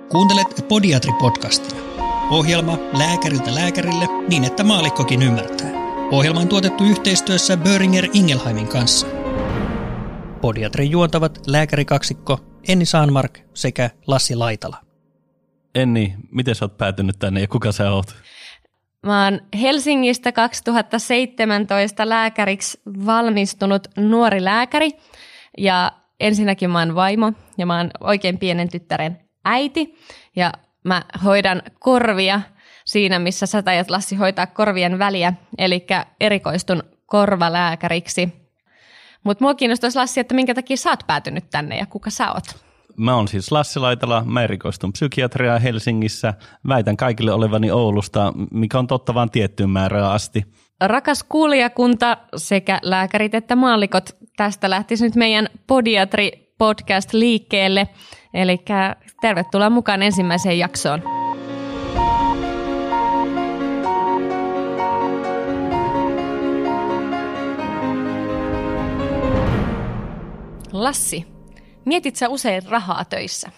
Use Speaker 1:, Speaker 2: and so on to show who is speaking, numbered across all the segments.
Speaker 1: Kuuntelet Podiatri-podcastia. Ohjelma lääkäriltä lääkärille niin, että maallikkokin ymmärtää. Ohjelma on tuotettu yhteistyössä Boehringer Ingelheimin kanssa. Podiatrin juontavat lääkärikaksikko Enni Saanmark sekä Lassi Laitala.
Speaker 2: Enni, miten sä oot päätynyt tänne ja kuka sä oot?
Speaker 3: Mä oon Helsingistä 2017 lääkäriksi valmistunut nuori lääkäri ja ensinnäkin mä oon vaimo ja mä oon oikein pienen tyttären äiti ja mä hoidan korvia siinä, missä sä tajat Lassi hoitaa korvien väliä, eli erikoistun korvalääkäriksi. Mutta mua kiinnostaisi Lassi, että minkä takia sä oot päätynyt tänne ja kuka sä oot?
Speaker 2: Mä oon siis Lassi Laitala, mä erikoistun psykiatriaan Helsingissä, väitän kaikille olevani Oulusta, mikä on totta vaan tiettyyn määrään asti.
Speaker 3: Rakas kuulijakunta sekä lääkärit että maallikot, tästä lähtisi nyt meidän Podiatri-podcast liikkeelle, eli tervetuloa mukaan ensimmäiseen jaksoon. Lassi, mietit sä usein rahaa töissä?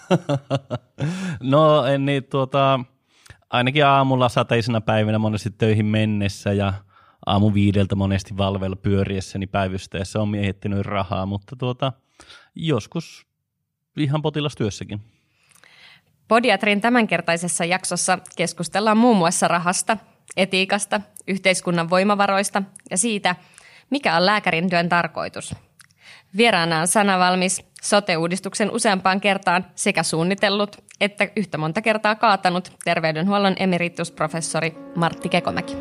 Speaker 2: No niin, ainakin aamulla sateisena päivinä monesti töihin mennessä ja aamu 5 monesti valveilla pyöriessäni päivystäessä on miettinyt rahaa, mutta joskus ihan potilastyössäkin.
Speaker 3: Podiatrin tämänkertaisessa jaksossa keskustellaan muun muassa rahasta, etiikasta, yhteiskunnan voimavaroista ja siitä, mikä on lääkärin työn tarkoitus. Vieraana on sanavalmis, sote-uudistuksen useampaan kertaan sekä suunnitellut että yhtä monta kertaa kaatanut terveydenhuollon emeritusprofessori Martti Kekomäki.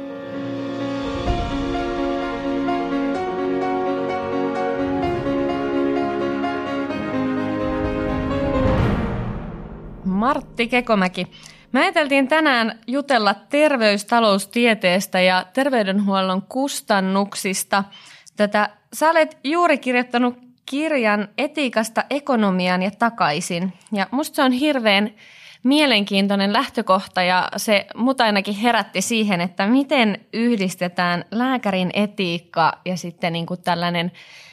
Speaker 3: Martti Kekomäki, me ajateltiin tänään jutella terveystaloustieteestä ja terveydenhuollon kustannuksista. Sä olet juuri kirjoittanut kirjan etiikasta ekonomiaan ja takaisin. Ja musta se on hirveän mielenkiintoinen lähtökohta ja se mut ainakin herätti siihen, että miten yhdistetään lääkärin etiikka ja sitten niin kuin tällainen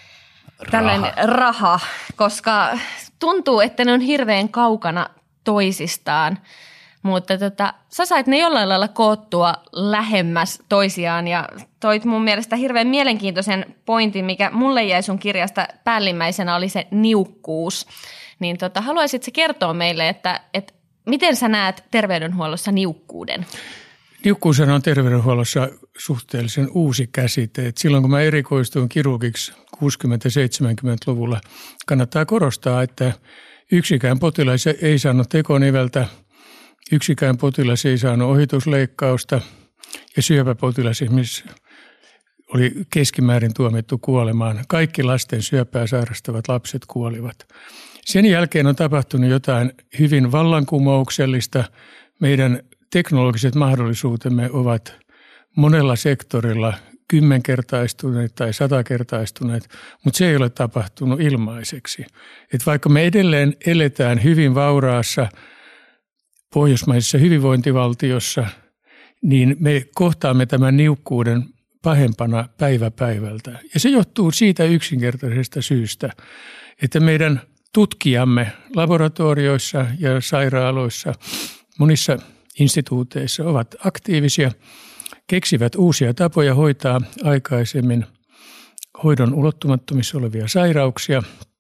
Speaker 3: raha, koska tuntuu, että ne on hirveän kaukana toisistaan. Mutta sä sait ne jollain lailla koottua lähemmäs toisiaan ja toit mun mielestä hirveän mielenkiintoisen pointin, mikä mulle jäi sun kirjasta päällimmäisenä oli se niukkuus. Niin haluaisitko kertoa meille, että miten sä näet terveydenhuollossa niukkuuden?
Speaker 4: Niukkuus on terveydenhuollossa suhteellisen uusi käsite. Et silloin kun mä erikoistuin kirurgiksi 60-70-luvulla, kannattaa korostaa, että yksikään potilas ei saanut tekoniveltä. Yksikään potilas ei saanut ohitusleikkausta ja syöpäpotilas esimerkiksi oli keskimäärin tuomittu kuolemaan. Kaikki lasten syöpää sairastavat lapset kuolivat. Sen jälkeen on tapahtunut jotain hyvin vallankumouksellista. Meidän teknologiset mahdollisuutemme ovat monella sektorilla 10-kertaistuneet tai 100-kertaistuneet, mutta se ei ole tapahtunut ilmaiseksi. Et vaikka me edelleen eletään hyvin vauraassa pohjoismaisessa hyvinvointivaltiossa, niin me kohtaamme tämän niukkuuden pahempana päivä päivältä. Ja se johtuu siitä yksinkertaisesta syystä, että meidän tutkijamme laboratorioissa ja sairaaloissa, monissa instituuteissa ovat aktiivisia, keksivät uusia tapoja hoitaa aikaisemmin hoidon ulottumattomissa olevia sairauksia.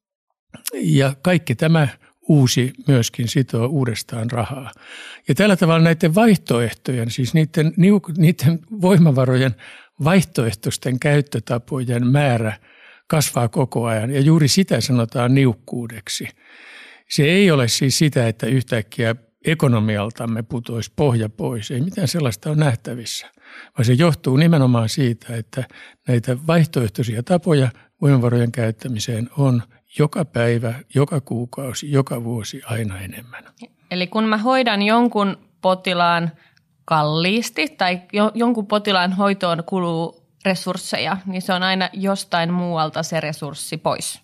Speaker 4: Ja kaikki tämä uusi myöskin sitoo uudestaan rahaa. Ja tällä tavalla näiden vaihtoehtojen, siis niiden voimavarojen vaihtoehtoisten käyttötapojen määrä kasvaa koko ajan. Ja juuri sitä sanotaan niukkuudeksi. Se ei ole siis sitä, että yhtäkkiä ekonomialtamme putoisi pohja pois. Ei mitään sellaista ole nähtävissä, vaan se johtuu nimenomaan siitä, että näitä vaihtoehtoisia tapoja voimavarojen käyttämiseen on joka päivä, joka kuukausi, joka vuosi aina enemmän.
Speaker 3: Eli kun mä hoidan jonkun potilaan kalliisti tai jonkun potilaan hoitoon kuluu resursseja, niin se on aina jostain muualta se resurssi pois.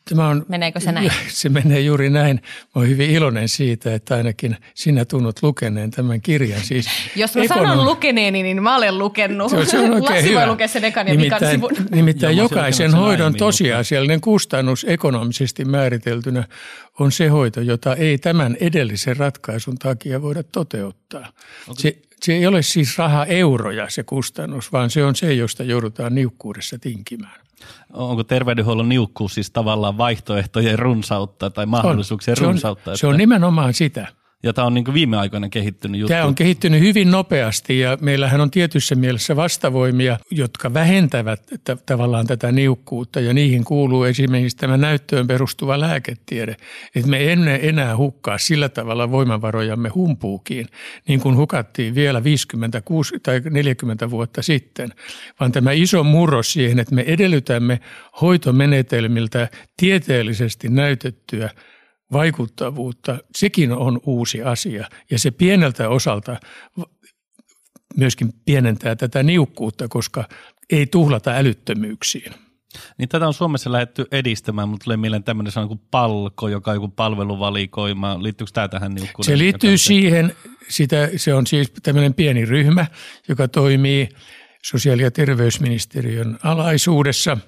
Speaker 3: Meneekö se näin?
Speaker 4: Se menee juuri näin. Mä oon hyvin iloinen siitä, että ainakin sinä tunnut lukeneen tämän kirjan. Siis
Speaker 3: jos mä sanon lukeneeni, niin mä olen lukenut.
Speaker 4: Se on oikein
Speaker 3: Lassi
Speaker 4: hyvä.
Speaker 3: voi lukea sen ekan ja vikan sivun.
Speaker 4: Nimittäin jokaisen hoidon tosiasiallinen kustannus ekonomisesti määriteltynä on se hoito, jota ei tämän edellisen ratkaisun takia voida toteuttaa. Se ei ole siis euroja se kustannus, vaan se on se, josta joudutaan niukkuudessa tinkimään.
Speaker 2: Onko terveydenhuollon niukkuus siis tavallaan vaihtoehtojen runsautta tai mahdollisuuksien runsautta?
Speaker 4: Se on nimenomaan sitä.
Speaker 2: Ja tämä on niin kuin viime aikoina kehittynyt juttu.
Speaker 4: Tämä on kehittynyt hyvin nopeasti ja meillähän on tietyssä mielessä vastavoimia, jotka vähentävät tavallaan tätä niukkuutta ja niihin kuuluu esimerkiksi tämä näyttöön perustuva lääketiede. Että me emme enää hukkaa sillä tavalla voimavarojamme humpuukiin, niin kuin hukattiin vielä 56 tai 40 vuotta sitten, vaan tämä iso murros siihen, että me edellytämme hoitomenetelmiltä tieteellisesti näytettyä vaikuttavuutta, sekin on uusi asia ja se pieneltä osalta myöskin pienentää tätä niukkuutta, koska ei tuhlata älyttömyyksiin.
Speaker 2: Niin tätä on Suomessa lähdetty edistämään, mutta tulee mieleen tämmöinen sana kuin palko, joka on joku palveluvalikoima. Liittyykö tämä tähän niukkuuteen?
Speaker 4: Se liittyy siihen, se on siis tämmöinen pieni ryhmä, joka toimii sosiaali- ja terveysministeriön alaisuudessa,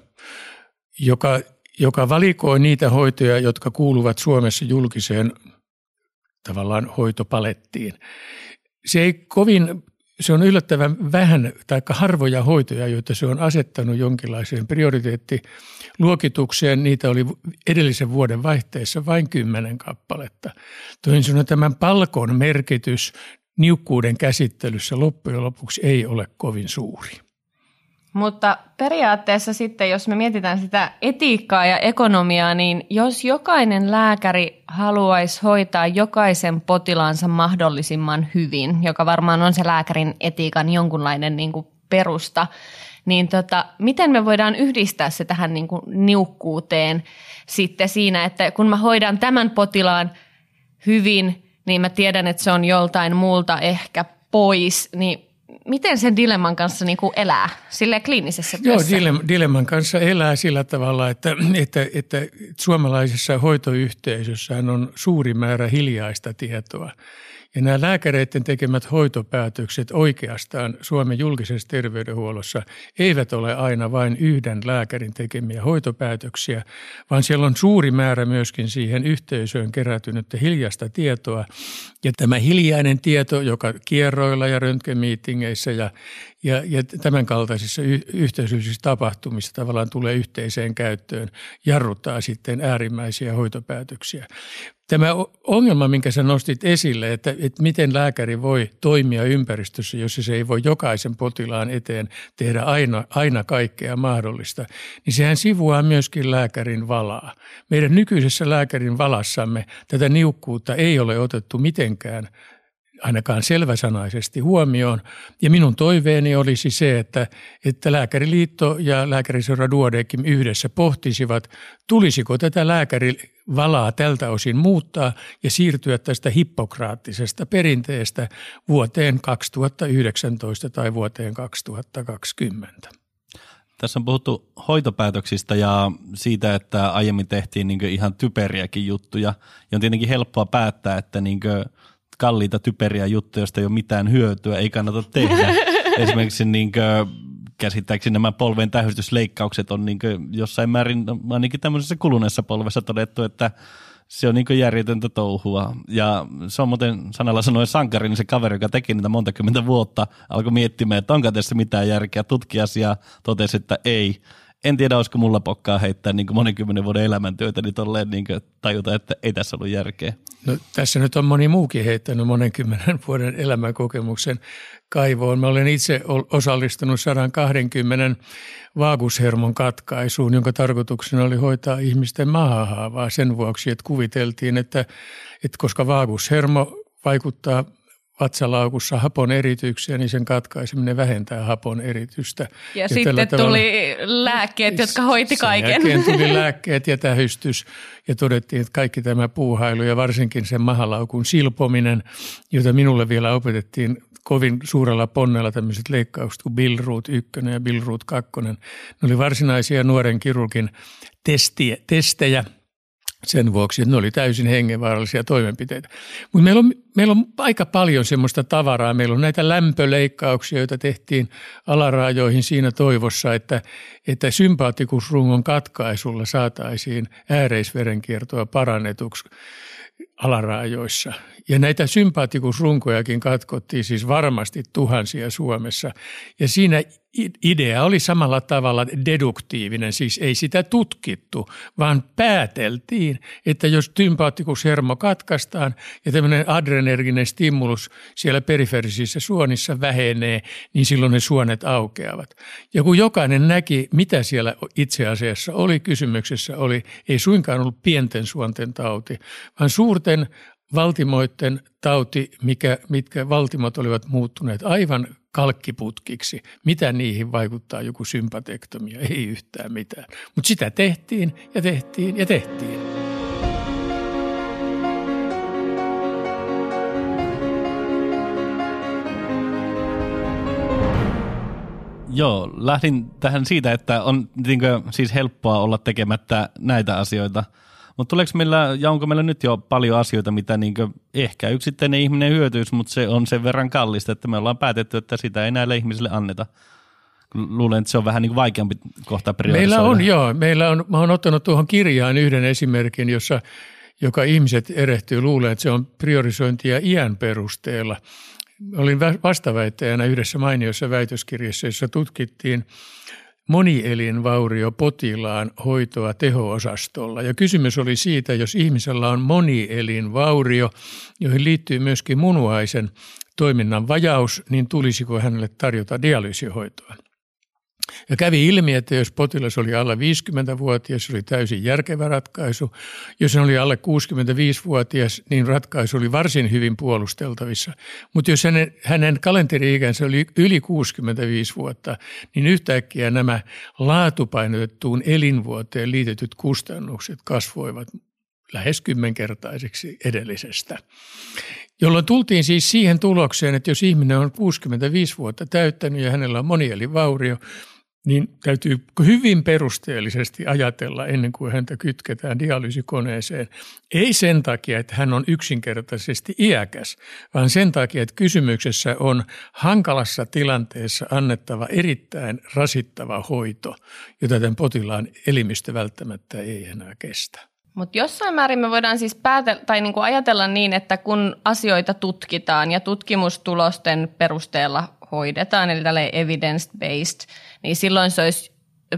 Speaker 4: joka valikoi niitä hoitoja, jotka kuuluvat Suomessa julkiseen tavallaan hoitopalettiin. Se on yllättävän vähän tai harvoja hoitoja, joita se on asettanut jonkinlaiseen prioriteettiluokitukseen. Niitä oli edellisen vuoden vaihteessa vain 10 kappaletta. Toisin sanoen tämän palkon merkitys niukkuuden käsittelyssä loppujen lopuksi ei ole kovin suuri.
Speaker 3: Mutta periaatteessa sitten, jos me mietitään sitä etiikkaa ja ekonomiaa, niin jos jokainen lääkäri haluaisi hoitaa jokaisen potilaansa mahdollisimman hyvin, joka varmaan on se lääkärin etiikan jonkunlainen niin kuin perusta, niin miten me voidaan yhdistää se tähän niin kuin niukkuuteen sitten siinä, että kun mä hoidan tämän potilaan hyvin, niin mä tiedän, että se on joltain muulta ehkä pois, niin miten sen dilemman kanssa niin kuin elää silleen kliinisessä työssä?
Speaker 4: Joo, dilemman kanssa elää sillä tavalla, että suomalaisessa hoitoyhteisössään on suuri määrä hiljaista tietoa. Ja nämä lääkäreiden tekemät hoitopäätökset oikeastaan Suomen julkisessa terveydenhuollossa eivät ole aina vain yhden lääkärin tekemiä hoitopäätöksiä, vaan siellä on suuri määrä myöskin siihen yhteisöön kerätynyttä hiljaista tietoa. Ja tämä hiljainen tieto, joka kierroilla ja röntgenmiitingeissä ja tämän kaltaisissa yhteisöllisissä tapahtumissa tavallaan tulee yhteiseen käyttöön, jarruttaa sitten äärimmäisiä hoitopäätöksiä. Tämä ongelma, minkä sä nostit esille, että miten lääkäri voi toimia ympäristössä, jossa se ei voi jokaisen potilaan eteen tehdä aina kaikkea mahdollista, niin sehän sivuaa myöskin lääkärin valaa. Meidän nykyisessä lääkärin valassamme tätä niukkuutta ei ole otettu mitenkään ainakaan selväsanaisesti huomioon. Ja minun toiveeni olisi se, että Lääkäriliitto ja Lääkäriseura Duodecim yhdessä pohtisivat, tulisiko tätä lääkärivalaa tältä osin muuttaa ja siirtyä tästä hippokraattisesta perinteestä vuoteen 2019 tai vuoteen 2020.
Speaker 2: Tässä on puhuttu hoitopäätöksistä ja siitä, että aiemmin tehtiin niin ihan typeriäkin juttuja. Ja on tietenkin helppoa päättää, että niin kalliita typeriä juttuja, joista ei ole mitään hyötyä, ei kannata tehdä. Esimerkiksi käsittääkseni nämä polven tähystysleikkaukset on jossain määrin, ainakin tämmöisessä kuluneessa polvessa todettu, että se on järjetöntä touhua. Ja se on muuten sanalla sanoen sankari, niin se kaveri, joka teki niitä monta kymmentä vuotta, alkoi miettimään, että onko tässä mitään järkeä. Tutki asiaa, totesi, että ei. En tiedä, olisiko mulla pokkaa heittää monen vuoden elämäntyötä, niin tolleen tajuta, että ei tässä ollut järkeä.
Speaker 4: No, tässä nyt on moni muukin heittänyt 10 vuoden elämänkokemuksen kaivoon. Mä olen itse osallistunut 120 vaagushermon katkaisuun, jonka tarkoituksena oli hoitaa ihmisten mahahaavaa sen vuoksi, että kuviteltiin, että koska vaagushermo vaikuttaa vatsalaukussa hapon erityksiä, niin sen katkaiseminen vähentää hapon eritystä.
Speaker 3: Ja sitten tuli lääkkeet, jotka hoiti kaiken.
Speaker 4: Sen jälkeen tuli lääkkeet ja tähystys ja todettiin, että kaikki tämä puuhailu ja varsinkin sen mahalaukun silpominen, jota minulle vielä opetettiin kovin suurella ponnella tämmöiset leikkaukset kuin Billroot 1 ja Billroot 2. Ne oli varsinaisia nuoren kirurgin testejä sen vuoksi, että ne oli täysin hengenvaarallisia toimenpiteitä. Mutta meillä on aika paljon semmoista tavaraa. Meillä on näitä lämpöleikkauksia, joita tehtiin alaraajoihin siinä toivossa, että sympaattikusrungon katkaisulla saataisiin ääreisverenkiertoa parannetuksi alaraajoissa. Ja näitä sympaattikusrunkojakin katkottiin siis varmasti tuhansia Suomessa. Ja siinä idea oli samalla tavalla deduktiivinen, siis ei sitä tutkittu, vaan pääteltiin, että jos sympaattikushermo katkaistaan ja tämmöinen adrenerginen stimulus siellä periferisissä suonissa vähenee, niin silloin ne suonet aukeavat. Ja kun jokainen näki, mitä siellä itse asiassa oli, kysymyksessä ei suinkaan ollut pienten suonten tauti, vaan suurten valtimoiden tauti, mitkä valtimot olivat muuttuneet aivan kalkkiputkiksi. Mitä niihin vaikuttaa joku sympatektomia? Ei yhtään mitään. Mutta sitä tehtiin ja tehtiin ja tehtiin.
Speaker 2: Joo, lähdin tähän siitä, että on siis helppoa olla tekemättä näitä asioita. Mutta tuleeko meillä, ja onko meillä nyt jo paljon asioita, mitä ehkä yksittäinen ihminen hyötyisi, mutta se on sen verran kallista, että me ollaan päätetty, että sitä ei näille ihmisille anneta. Luulen, että se on vähän vaikeampi kohta priorisoida.
Speaker 4: Meillä on, mä oon ottanut tuohon kirjaan yhden esimerkin, joka ihmiset erehtyy luuleen, että se on priorisointia iän perusteella. Olin vastaväittäjänä yhdessä mainiossa väitöskirjassa, jossa tutkittiin monielinvauriopotilaan hoitoa teho-osastolla. Ja kysymys oli siitä, jos ihmisellä on monielinvaurio, joihin liittyy myöskin munuaisen toiminnan vajaus, niin tulisiko hänelle tarjota dialyysihoitoa. Ja kävi ilmi, että jos potilas oli alle 50-vuotias, se oli täysin järkevä ratkaisu. Jos hän oli alle 65-vuotias, niin ratkaisu oli varsin hyvin puolusteltavissa. Mutta jos hänen kalenteri-ikänsä oli yli 65 vuotta, niin yhtäkkiä nämä laatupainotettuun elinvuoteen liitetyt kustannukset kasvoivat lähes 10-kertaiseksi edellisestä. Jolloin tultiin siis siihen tulokseen, että jos ihminen on 65 vuotta täyttänyt ja hänellä on monielinvaurio, niin täytyy hyvin perusteellisesti ajatella ennen kuin häntä kytketään dialyysikoneeseen. Ei sen takia, että hän on yksinkertaisesti iäkäs, vaan sen takia, että kysymyksessä on hankalassa tilanteessa annettava erittäin rasittava hoito, jota tämän potilaan elimistö välttämättä ei enää kestä.
Speaker 3: Mutta jossain määrin me voidaan siis ajatella niin, että kun asioita tutkitaan ja tutkimustulosten perusteella hoidetaan, eli tälleen evidence-based, niin silloin se olisi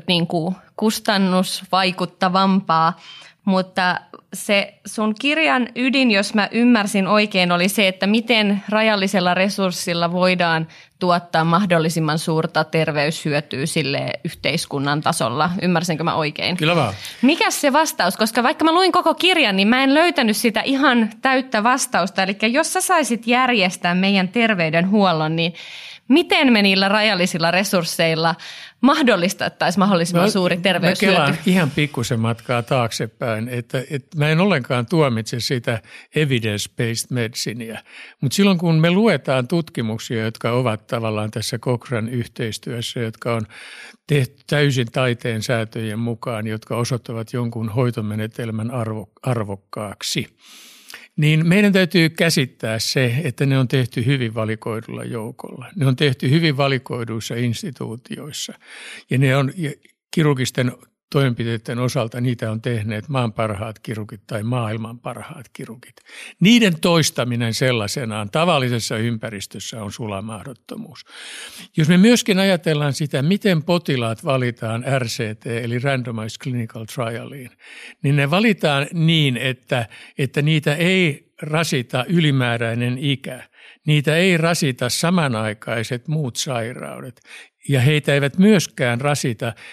Speaker 3: kustannusvaikuttavampaa. Mutta se sun kirjan ydin, jos mä ymmärsin oikein, oli se, että miten rajallisella resurssilla voidaan tuottaa mahdollisimman suurta terveyshyötyä sille yhteiskunnan tasolla. Ymmärsinkö mä oikein?
Speaker 4: Kyllä vaan.
Speaker 3: Mikäs se vastaus? Koska vaikka mä luin koko kirjan, niin mä en löytänyt sitä ihan täyttä vastausta. Eli jos sä saisit järjestää meidän terveydenhuollon, niin miten me niillä rajallisilla resursseilla mahdollistettaisiin mahdollisimman suuri terveyshyöty?
Speaker 4: Mä kelaan ihan pikkusen matkaa taaksepäin, että mä en ollenkaan tuomitse sitä evidence-based medicinea. Mutta silloin kun me luetaan tutkimuksia, jotka ovat tavallaan tässä Cochran yhteistyössä, jotka on tehty täysin taiteen säätöjen mukaan, jotka osoittavat jonkun hoitomenetelmän arvokkaaksi, niin meidän täytyy käsittää se, että ne on tehty hyvin valikoidulla joukolla. Ne on tehty hyvin valikoiduissa instituutioissa ja ne on kirurgisten toimenpiteiden osalta niitä on tehneet maan parhaat kirurgit tai maailman parhaat kirurgit. Niiden toistaminen sellaisenaan tavallisessa ympäristössä on sulamahdottomuus. Jos me myöskin ajatellaan sitä, miten potilaat valitaan RCT eli Randomized Clinical Trialiin, niin ne valitaan niin, että niitä ei rasita ylimääräinen ikä. Niitä ei rasita samanaikaiset muut sairaudet ja heitä eivät myöskään rasita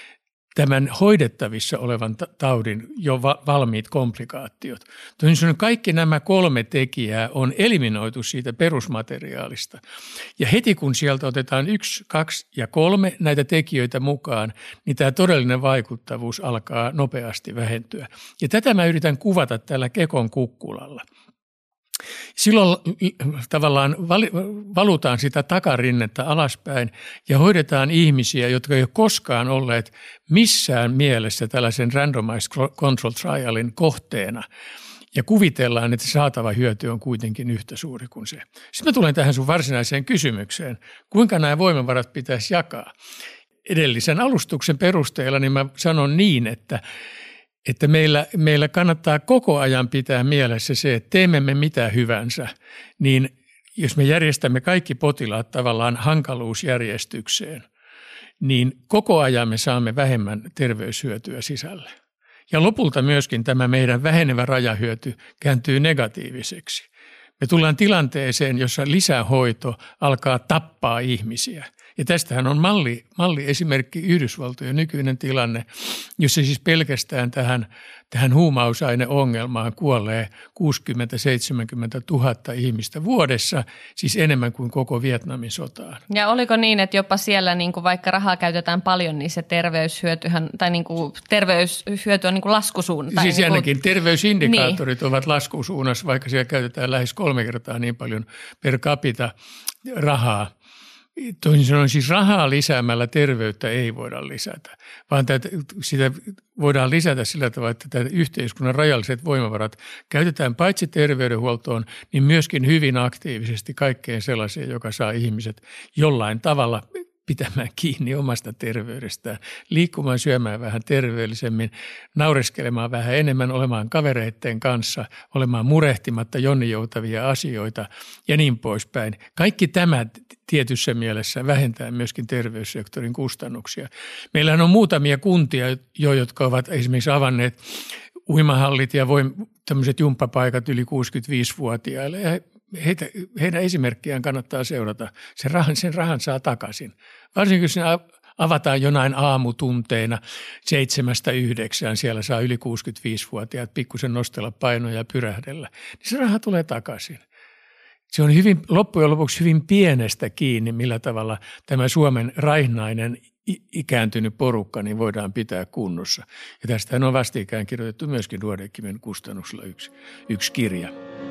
Speaker 4: tämän hoidettavissa olevan taudin jo valmiit komplikaatiot. Toisin sanoen kaikki nämä 3 tekijää on eliminoitu siitä perusmateriaalista. Ja heti kun sieltä otetaan 1, 2 ja 3 näitä tekijöitä mukaan, niin tämä todellinen vaikuttavuus alkaa nopeasti vähentyä. Ja tätä mä yritän kuvata tällä Kekon kukkulalla. Silloin tavallaan valutaan sitä takarinnettä alaspäin ja hoidetaan ihmisiä, jotka ei ole koskaan olleet missään mielessä tällaisen randomized control trialin kohteena. Ja kuvitellaan, että saatava hyöty on kuitenkin yhtä suuri kuin se. Sitten mä tulen tähän sun varsinaiseen kysymykseen. Kuinka nämä voimavarat pitäisi jakaa? Edellisen alustuksen perusteella niin mä sanon niin, että meillä kannattaa koko ajan pitää mielessä se, että teemme me mitä hyvänsä, niin jos me järjestämme kaikki potilaat tavallaan hankaluusjärjestykseen, niin koko ajan me saamme vähemmän terveyshyötyä sisälle. Ja lopulta myöskin tämä meidän vähenevä rajahyöty kääntyy negatiiviseksi. Me tullaan tilanteeseen, jossa lisähoito alkaa tappaa ihmisiä. Ja tästähän on malli esimerkki Yhdysvaltojen nykyinen tilanne, jossa siis pelkästään tähän huumausaineongelmaan kuolee 60-70 000 ihmistä vuodessa, siis enemmän kuin koko Vietnamin sotaan.
Speaker 3: Ja oliko niin, että jopa siellä niin kuin vaikka rahaa käytetään paljon, niin se terveyshyötyhän, tai niin kuin terveyshyöty on niin kuin laskusuunta?
Speaker 4: Siis ainakin terveysindikaattorit ovat laskusuunnassa, vaikka siellä käytetään lähes 3 kertaa niin paljon per capita rahaa. Toisin sanoen siis rahaa lisäämällä terveyttä ei voida lisätä, vaan sitä voidaan lisätä sillä tavalla, että tämä yhteiskunnan rajalliset voimavarat käytetään paitsi terveydenhuoltoon, niin myöskin hyvin aktiivisesti kaikkeen sellaiseen, joka saa ihmiset jollain tavalla pitämään kiinni omasta terveydestään, liikkumaan, syömään vähän terveellisemmin, naureskelemaan vähän enemmän, olemaan kavereiden kanssa, olemaan murehtimatta jonninjoutavia asioita ja niin poispäin. Kaikki tämä tietyssä mielessä vähentää myöskin terveyssektorin kustannuksia. Meillähän on muutamia kuntia jotka ovat esimerkiksi avanneet uimahallit ja tämmöiset jumppapaikat yli 65-vuotiaille ja heidän esimerkkiään kannattaa seurata. Sen rahan saa takaisin. Varsinkin jos se avataan jonain aamutunteina 7-9, siellä saa yli 65-vuotiaat pikkusen nostella painoja ja pyrähdellä, niin se raha tulee takaisin. Se on loppujen lopuksi hyvin pienestä kiinni, millä tavalla tämä Suomen raihnainen ikääntynyt porukka niin voidaan pitää kunnossa. Ja tästähän on vastikään kirjoitettu myöskin Duodecimin kustannuksella yksi kirja.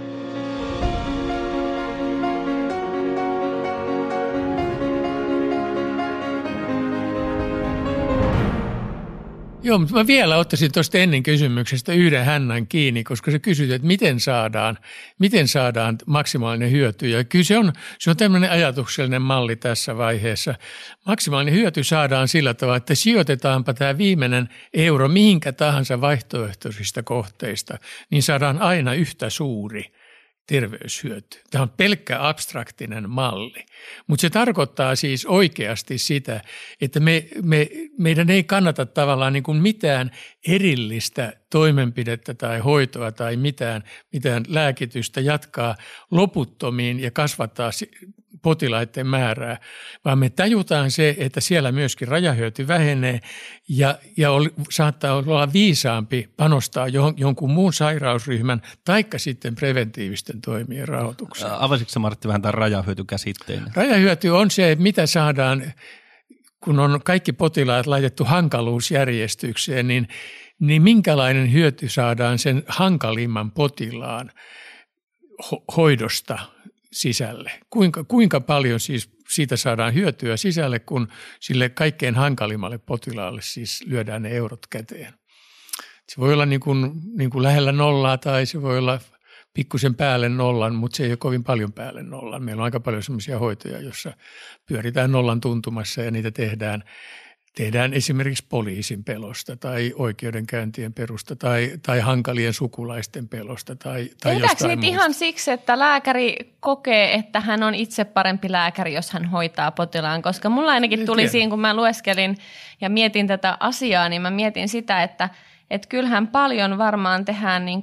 Speaker 4: Joo, mutta mä vielä ottaisin tuosta ennen kysymyksestä yhden hännän kiinni, koska se kysyt, että miten saadaan maksimaalinen hyöty. Ja kyllä se on tämmöinen ajatuksellinen malli tässä vaiheessa. Maksimaalinen hyöty saadaan sillä tavalla, että sijoitetaanpa tämä viimeinen euro mihinkä tahansa vaihtoehtoisista kohteista, niin saadaan aina yhtä suuri terveyshyöty. Tämä on pelkkä abstraktinen malli, mutta se tarkoittaa siis oikeasti sitä, että meidän ei kannata tavallaan niin kuin mitään erillistä toimenpidettä tai hoitoa tai mitään lääkitystä jatkaa loputtomiin ja kasvattaa potilaiden määrää, vaan me tajutaan se, että siellä myöskin rajahyöty vähenee ja saattaa olla viisaampi panostaa jonkun muun sairausryhmän taikka sitten preventiivisten toimien rahoitukseen.
Speaker 2: Avasitko sä, Martti, vähän tämän rajahyötykäsitteen?
Speaker 4: Rajahyöty on se, että mitä saadaan, kun on kaikki potilaat laitettu hankaluusjärjestykseen, niin minkälainen hyöty saadaan sen hankalimman potilaan hoidosta sisälle. Kuinka paljon siis siitä saadaan hyötyä sisälle, kun sille kaikkein hankalimmalle potilaalle siis lyödään ne eurot käteen. Se voi olla niin kuin lähellä nollaa tai se voi olla pikkusen päälle nollan, mutta se ei ole kovin paljon päälle nollan. Meillä on aika paljon sellaisia hoitoja, joissa pyöritään nollan tuntumassa ja niitä tehdään esimerkiksi poliisin pelosta tai oikeudenkäyntien perusta tai hankalien sukulaisten pelosta tai jostain muusta.
Speaker 3: Ihan siksi, että lääkäri kokee, että hän on itse parempi lääkäri, jos hän hoitaa potilaan? Koska mulla ainakin tuli siinä, kun mä lueskelin ja mietin tätä asiaa, niin mä mietin sitä, että kyllähän paljon varmaan tehdään niin kuin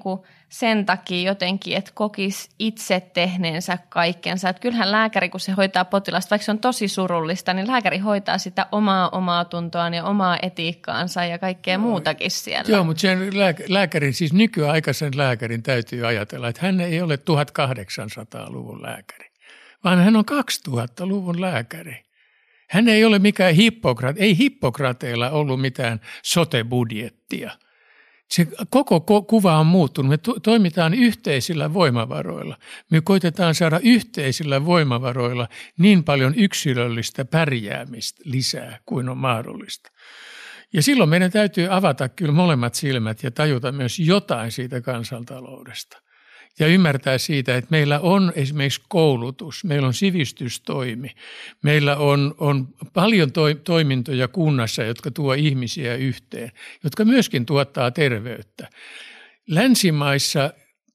Speaker 3: sen takia jotenkin, että kokisi itse tehneensä kaikkensa. Että kyllähän lääkäri, kun se hoitaa potilasta, vaikka se on tosi surullista, niin lääkäri hoitaa sitä omaa tuntoaan ja omaa etiikkaansa ja kaikkea muutakin siellä.
Speaker 4: Joo, mutta sen lääkärin, siis nykyaikaisen lääkärin täytyy ajatella, että hän ei ole 1800-luvun lääkäri, vaan hän on 2000-luvun lääkäri. Hän ei ole mikään ei Hippokrateilla ollut mitään sote-budjettia. Se koko kuva on muuttunut. Me toimitaan yhteisillä voimavaroilla. Me koitetaan saada yhteisillä voimavaroilla niin paljon yksilöllistä pärjäämistä lisää kuin on mahdollista. Ja silloin meidän täytyy avata kyllä molemmat silmät ja tajuta myös jotain siitä kansantaloudesta. Ja ymmärtää siitä, että meillä on esimerkiksi koulutus, meillä on sivistystoimi, meillä on paljon toimintoja kunnassa, jotka tuo ihmisiä yhteen, jotka myöskin tuottaa terveyttä. Länsimaissa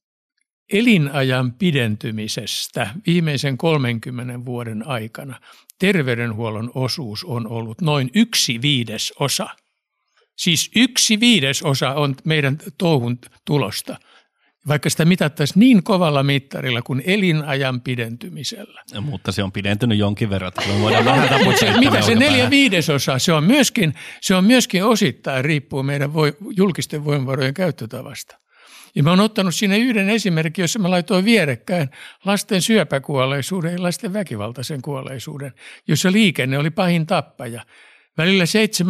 Speaker 4: elinajan pidentymisestä viimeisen 30 vuoden aikana terveydenhuollon osuus on ollut noin 1/5. Siis 1/5 on meidän touhun tulosta. Vaikka sitä mitattaisiin niin kovalla mittarilla kuin elinajan pidentymisellä.
Speaker 2: Ja, mutta se on pidentynyt jonkin verran.
Speaker 4: Mitä se 4/5? Se on myöskin osittain riippuu meidän julkisten voimavarojen käyttötavasta. Ja mä oon ottanut siinä yhden esimerkin, jossa mä laitoin vierekkäin lasten syöpäkuolleisuuden ja lasten väkivaltaisen kuolleisuuden, jossa liikenne oli pahin tappaja. Välillä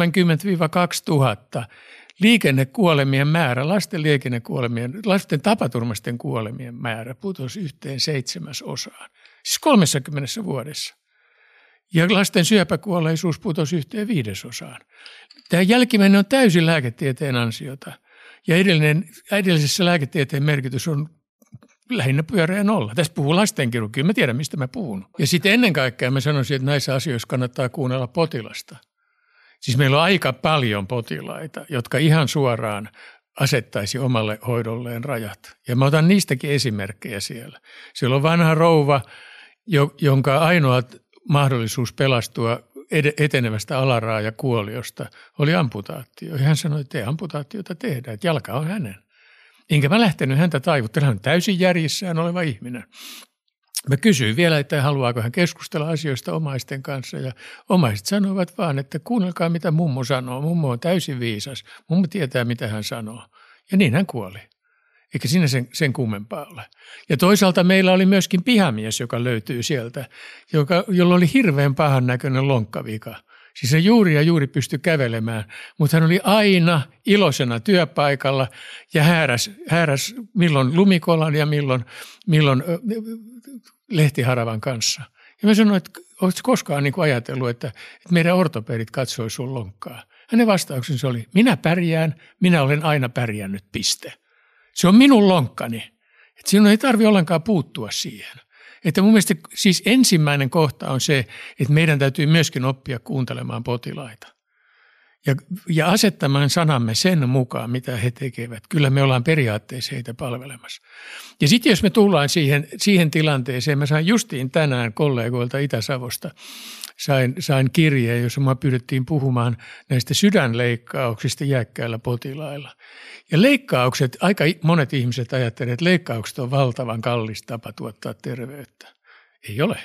Speaker 4: 70-2000 liikennekuolemien määrä, lasten tapaturmaisten kuolemien määrä putosi 1/7. Siis 30 vuodessa. Ja lasten syöpäkuolleisuus putosi 1/5. Tämä jälkimmäinen on täysin lääketieteen ansiota. Ja edellisessä lääketieteen merkitys on lähinnä pyöreä nolla. Tässä puhuu lastenkirurgia, mä tiedän mistä mä puhun. Ja sitten ennen kaikkea mä sanoisin, että näissä asioissa kannattaa kuunnella potilasta. Siis meillä on aika paljon potilaita, jotka ihan suoraan asettaisi omalle hoidolleen rajat. Ja mä otan niistäkin esimerkkejä siellä. Siellä on vanha rouva, jonka ainoa mahdollisuus pelastua etenevästä alaraajakuoliosta oli amputaatio. Ja hän sanoi, että ei amputaatiota tehdä, että jalka on hänen. Enkä mä lähtenyt häntä taivuttelemaan. Hän on täysin järjissään oleva ihminen. Mä kysyin vielä, että haluaako hän keskustella asioista omaisten kanssa ja omaiset sanoivat vaan, että kuunnelkaa mitä mummo sanoo. Mummo on täysin viisas. Mummo tietää mitä hän sanoo. Ja niin hän kuoli. Eikä siinä sen kummempaa ole. Ja toisaalta meillä oli myöskin pihamies, joka löytyy sieltä, jolla oli hirveän pahan näköinen lonkkavika. Siis se juuri pystyi kävelemään, mutta hän oli aina iloisena työpaikalla ja hääräs milloin lumikolan ja milloin lehtiharavan kanssa. Ja mä sanoin, että oletko koskaan niin kuin ajatellut, että meidän ortopedit katsoi sun lonkkaa. Hänen vastauksensa oli, minä pärjään, minä olen aina pärjännyt, piste. Se on minun lonkkani. Että sinun ei tarvitse ollenkaan puuttua siihen. Että mun mielestä siis ensimmäinen kohta on se, että meidän täytyy myöskin oppia kuuntelemaan potilaita. Ja asettamaan sanamme sen mukaan, mitä he tekevät. Kyllä me ollaan periaatteessa heitä palvelemassa. Ja sitten jos me tullaan siihen tilanteeseen, mä sain justiin tänään kollegoilta Itä-Savosta, sain kirjeen, jossa mä pyydettiin puhumaan näistä sydänleikkauksista iäkkäillä potilailla. Ja leikkaukset, aika monet ihmiset ajattelevat, että leikkaukset on valtavan kallis tapa tuottaa terveyttä. Ei ole.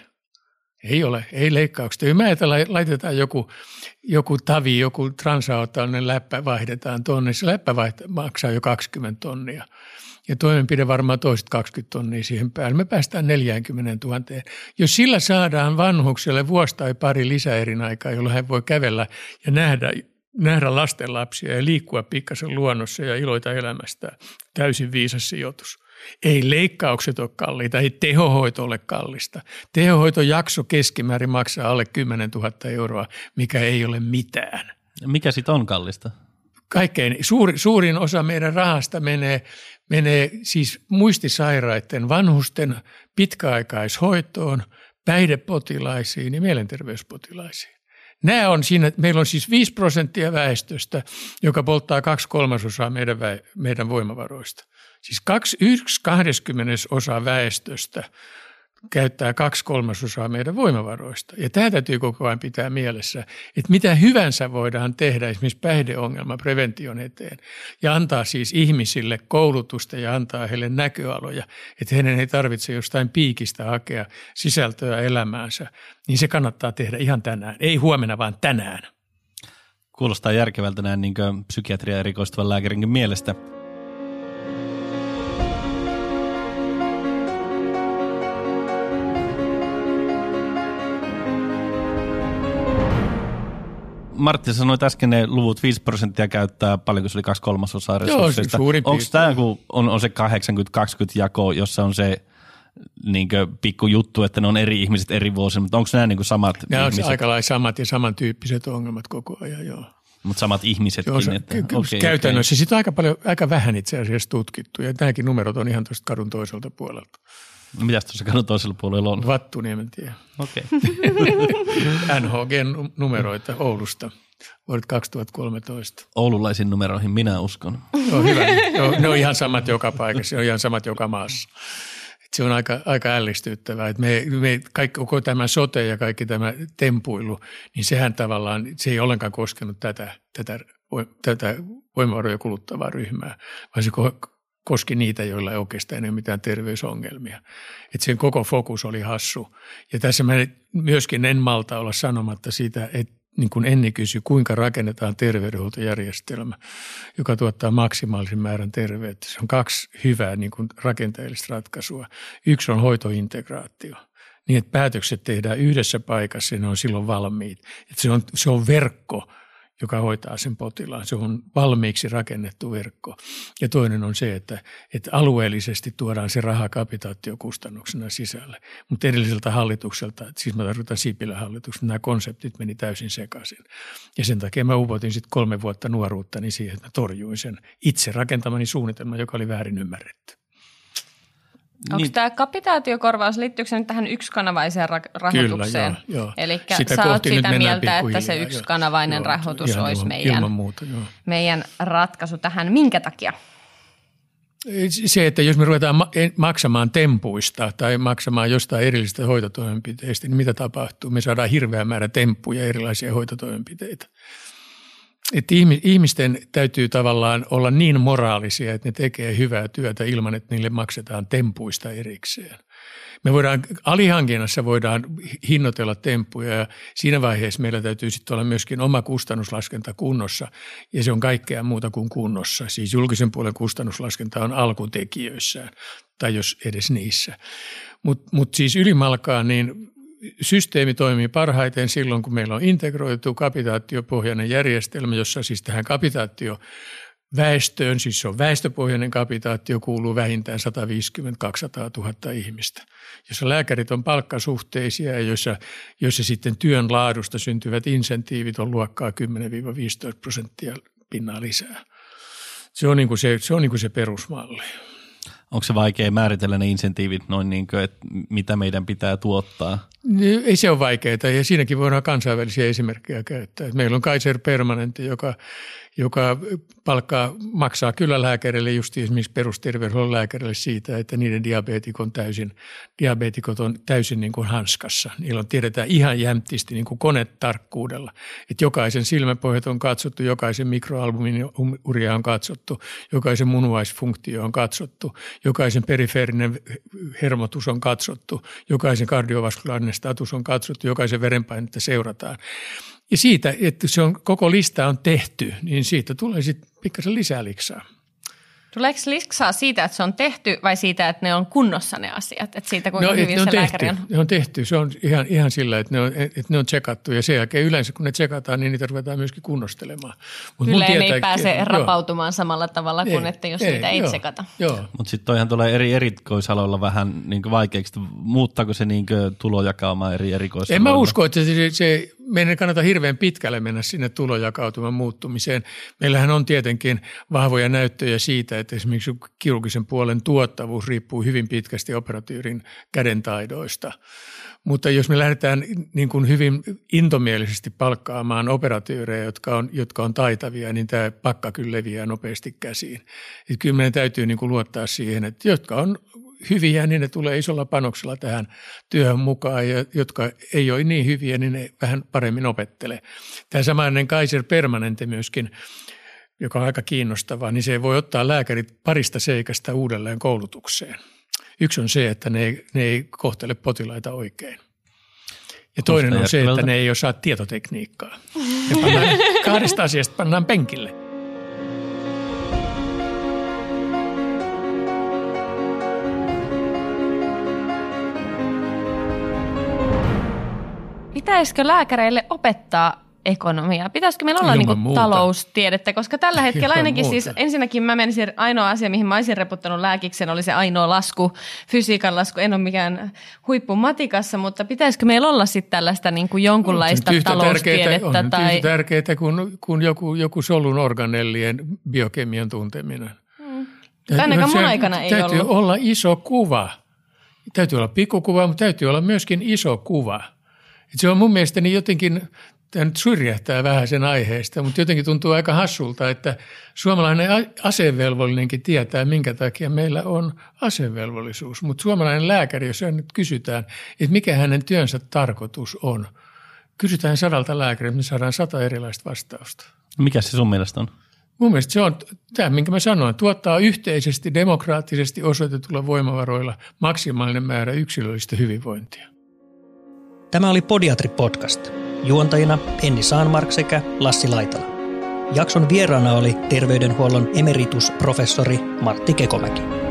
Speaker 4: Ei leikkaukset. Jos me laitetaan joku tavi, joku transaortaalinen läppä vaihdetaan tonne, se läppä maksaa jo 20 tonnia. Ja toimenpide varmaan toiset 20 tonnia siihen päälle. Me päästään 40 000. Jos sillä saadaan vanhukselle vuosi tai pari lisäerinaikaa, jolloin hän voi kävellä ja nähdä lastenlapsia ja liikkua pikkasen luonnossa ja iloita elämästä, täysin viisas sijoitus. Ei leikkaukset ole kalliita, ei tehohoito ole kallista. Tehohoitojakso keskimäärin maksaa alle 10 000 euroa, mikä ei ole mitään.
Speaker 2: Mikä sitten on kallista?
Speaker 4: Kaikkein suurin osa meidän rahasta menee siis muistisairaiden vanhusten pitkäaikaishoitoon, päihdepotilaisiin ja mielenterveyspotilaisiin. Nämä on siinä, meillä on siis 5% väestöstä, joka polttaa 2/3 meidän voimavaroista. Siis 1/20 väestöstä käyttää 2/3 meidän voimavaroista. Ja tämä täytyy koko ajan pitää mielessä, että mitä hyvänsä voidaan tehdä esimerkiksi päihdeongelman prevention eteen ja antaa siis ihmisille koulutusta ja antaa heille näköaloja, että heidän ei tarvitse jostain piikistä hakea sisältöä elämäänsä, niin se kannattaa tehdä ihan tänään. Ei huomenna, vaan tänään.
Speaker 2: Kuulostaa järkevältä näin niin kuin psykiatria erikoistuvan lääkärinkin mielestä. Martti, sanoit äsken ne luvut 5% käyttää, paljonko se oli 2/3 resursseista.
Speaker 4: Joo, suurin
Speaker 2: onko tämä, kun on se 80-20 jako, jossa on se niin pikku juttu, että ne on eri ihmiset eri vuosina, mutta onko nämä niin samat
Speaker 4: nämä
Speaker 2: ihmiset?
Speaker 4: Nämä on aika lailla samat ja samantyyppiset ongelmat koko ajan, joo.
Speaker 2: Mutta samat ihmisetkin.
Speaker 4: Joo, käytännössä sitä on aika vähän itse asiassa tutkittu ja nämäkin numerot on ihan tuosta kadun toiselta puolelta.
Speaker 2: No, mitäs tuossa kadun toisella puolella on?
Speaker 4: Vattuniemen tie.
Speaker 2: Okei.
Speaker 4: NHG-numeroita Oulusta vuodet 2013.
Speaker 2: Oululaisiin numeroihin minä uskon.
Speaker 4: Joo, hyvä. Ne on ihan samat joka paikassa, ne on ihan samat joka maassa. Se on aika ällistyttävää, että me kaikki, koko tämä sote ja kaikki tämä tempuilu, niin sehän tavallaan, se ei ollenkaan koskenut tätä voimavaroja kuluttavaa ryhmää, vaan se koski niitä, joilla ei oikeastaan ole mitään terveysongelmia. Että sen koko fokus oli hassu. Ja tässä mä myöskin en malta olla sanomatta sitä, että niin kuin Enni kysyi, kuinka rakennetaan terveydenhuoltojärjestelmä, joka tuottaa maksimaalisen määrän terveyttä. Se on 2 hyvää niin kuin rakenteellista ratkaisua. Yksi on hoitointegraatio, niin että päätökset tehdään yhdessä paikassa ja ne on silloin valmiit. Että se on verkko, joka hoitaa sen potilaan. Se on valmiiksi rakennettu verkko. Ja toinen on se, että alueellisesti tuodaan se raha kapitaatiokustannuksena sisälle. Mutta edelliseltä hallitukselta, siis mä tarkoitan Sipilän hallitukselta, nämä konseptit meni täysin sekaisin. Ja sen takia mä upotin sitten 3 vuotta nuoruuttani siihen, että mä torjuin sen itse rakentamani suunnitelman, joka oli väärin ymmärretty.
Speaker 3: Onko tämä kapitaatiokorvaus, liittyykö se nyt tähän yksikanavaiseen rahoitukseen?
Speaker 4: Kyllä, joo.
Speaker 3: Eli sä oot sitä mieltä, että se yksikanavainen rahoitus olisi meidän ratkaisu tähän. Minkä takia?
Speaker 4: Se, että jos me ruvetaan maksamaan tempuista tai maksamaan jostain erillisistä hoitotoimenpiteistä, niin mitä tapahtuu? Me saadaan hirveä määrä temppuja erilaisia hoitotoimenpiteitä. Että ihmisten täytyy tavallaan olla niin moraalisia, että ne tekee hyvää työtä ilman, että niille maksetaan tempuista erikseen. Alihankinnassa voidaan hinnoitella temppuja ja siinä vaiheessa meillä täytyy sitten olla myöskin oma kustannuslaskenta kunnossa ja se on kaikkea muuta kuin kunnossa. Siis julkisen puolen kustannuslaskenta on alkutekijöissään tai jos edes niissä. Mut siis ylimalkaan niin systeemi toimii parhaiten silloin, kun meillä on integroitu kapitaatiopohjainen järjestelmä, jossa siis tähän kapitaatioväestöön, siis se on väestöpohjainen kapitaatio, kuuluu vähintään 150-200 000 ihmistä, jossa lääkärit on palkkasuhteisia ja joissa sitten työn laadusta syntyvät insentiivit on luokkaa 10-15% pinnaa lisää. Se on niin kuin se perusmalli.
Speaker 2: Onko se vaikea määritellä ne insentiivit noin niin kuin, että mitä meidän pitää tuottaa?
Speaker 4: Ei se ole vaikeaa ja siinäkin voidaan kansainvälisiä esimerkkejä käyttää. Meillä on Kaiser Permanente, joka maksaa kyllä lääkärille, just esimerkiksi perusterveydenhuollon lääkärille siitä, että niiden diabeetikot on täysin niin kuin hanskassa. Niillä tiedetään ihan jämptisti niin kuin konetarkkuudella, että jokaisen silmäpohjat on katsottu, jokaisen mikroalbuminuria on katsottu, jokaisen munuaisfunktio on katsottu, jokaisen perifeerinen hermotus on katsottu, jokaisen kardiovaskularinen status on katsottu, jokaisen verenpainetta seurataan. Ja siitä, että koko lista on tehty, niin siitä tulee sitten pikkasen lisää liksaa.
Speaker 3: Tuleeko liksaa siitä, että se on tehty vai siitä, että ne on kunnossa ne asiat? Että siitä kuinka hyvin se lääkäri on?
Speaker 4: Ne on tehty. Se on ihan sillä, että ne on tsekattu ja sen jälkeen yleensä kun ne tsekataan, niin niitä ruvetaan myöskin kunnostelemaan.
Speaker 3: Kyllä ei pääse rapautumaan samalla tavalla kuin että jos niitä ei tsekata.
Speaker 2: Mutta sitten toihan tulee eri erikoisaloilla vähän niin vaikeaksi. Muuttaako se niin tulojakaumaa eri erikoisaloilla?
Speaker 4: En mä usko, että meidän ei kannata hirveän pitkälle mennä sinne tulojakautuman muuttumiseen. Meillähän on tietenkin vahvoja näyttöjä siitä, että esimerkiksi kirurgisen puolen tuottavuus riippuu hyvin pitkästi operatyyrin kädentaidoista. Mutta jos me lähdetään niin kuin hyvin intomielisesti palkkaamaan operatöörejä, jotka on taitavia, niin tämä pakka kyllä leviää nopeasti käsiin. Että kyllä meidän täytyy niin kuin luottaa siihen, että jotka on hyviä, niin ne tulee isolla panoksella tähän työhön mukaan, ja jotka ei ole niin hyviä, niin ne vähän paremmin opettelee. Tämä samainen Kaiser Permanente myöskin, joka on aika kiinnostavaa, niin se voi ottaa lääkärit parista seikasta uudelleen koulutukseen. Yksi on se, että ne ei kohtele potilaita oikein. Ja toinen on se, että ne ei osaa tietotekniikkaa. Ja kahdesta asiasta pannaan penkille.
Speaker 3: Pitäisikö lääkäreille opettaa ekonomiaa? Pitäisikö meillä olla niinku taloustiedettä? Koska tällä hetkellä ainakin siis ensinnäkin mä menisin, ainoa asia, mihin mä olisin reputtanut lääkiksen, oli se ainoa lasku, fysiikan lasku. En ole mikään huippu matikassa, mutta pitäisikö meillä olla sitten tällaista niinku jonkunlaista taloustiedettä?
Speaker 4: On yhtä tärkeää kuin joku solun organellien biokemian tunteminen.
Speaker 3: Ainakaan mun aikana ei ollut.
Speaker 4: Täytyy olla iso kuva. Täytyy olla pikkukuva, mutta täytyy olla myöskin iso kuva. Se on mun mielestäni jotenkin, tämä nyt syrjähtää vähän sen aiheesta, mutta jotenkin tuntuu aika hassulta, että suomalainen asevelvollinenkin tietää, minkä takia meillä on asevelvollisuus. Mutta suomalainen lääkäri, jos nyt kysytään, että mikä hänen työnsä tarkoitus on, kysytään 100 lääkäriltä, me saadaan 100 erilaista vastausta.
Speaker 2: Mikä se sun mielestä on?
Speaker 4: Mun mielestä se on tämä, minkä mä sanoin, tuottaa yhteisesti, demokraattisesti osoitetulla voimavaroilla maksimaalinen määrä yksilöllistä hyvinvointia.
Speaker 1: Tämä oli Podiatri-podcast. Juontajina Penni Saanmark sekä Lassi Laitala. Jakson vieraana oli terveydenhuollon emeritusprofessori Martti Kekomäki.